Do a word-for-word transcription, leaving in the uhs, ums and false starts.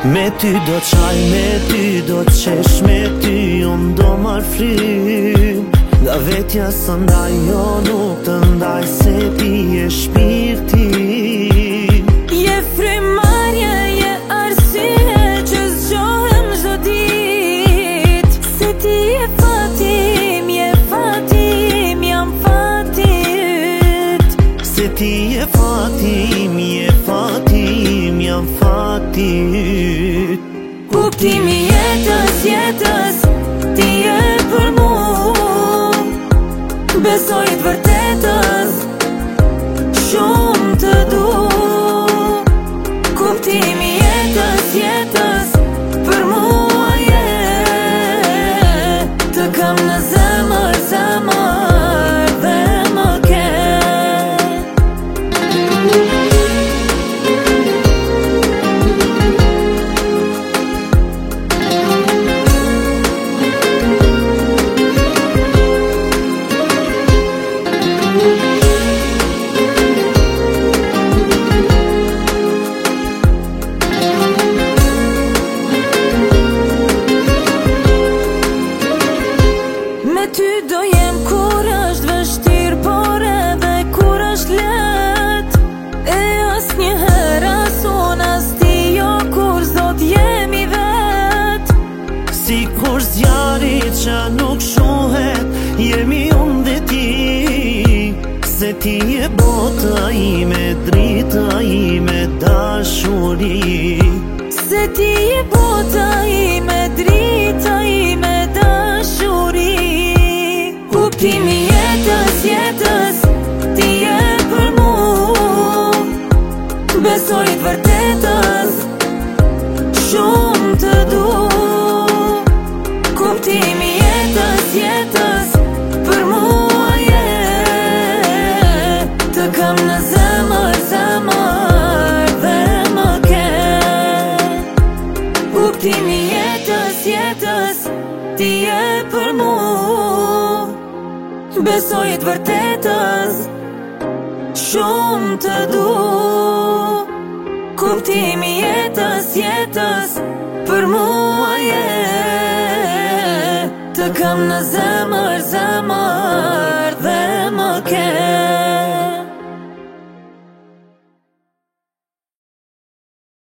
Me ty do qaj, me ty do qesh, me ty unë do marr frym. Nga vetja së ndaj, jo nuk të ndaj, se ti je shpirti. Je frymarje, je arsye që zgjohem çdo dit. Se ti je fatim, je fatim, jam fati yt. Se ti je fatim, je fatim, jam fati yt. Kuptimi jetës, jetës, ti je për mu. Besoj të vërtetës, shumë të du. Kuptimi jetës, jetës, për mua je. Të kam në zemër, zemër dhe më ke. Me ty do jem kur është vështir, por edhe kur është let. E as njëherë as unë as ti, jo kur s'do t'jemi vet. Si kur zjarri që nuk shohet, jemi unë dhe ti. Se ti je bota ime, drita ime, dashuri. Se ti je bota ime, drita ime, dashuri. Kuptimi jetës, jetës, ti je për mu. Besoj të vërtetës, shumë të du. Kuptimi jetës, jetës, për mua je. Të kam në zemër, zemër dhe më ke. Kuptimi jetës, jetës, ti je për mu. Besoj të vërtetës, shumë të du. Kuptimi jetës, jetës, për mua je. Të kam në zemër, zemër dhe më ke.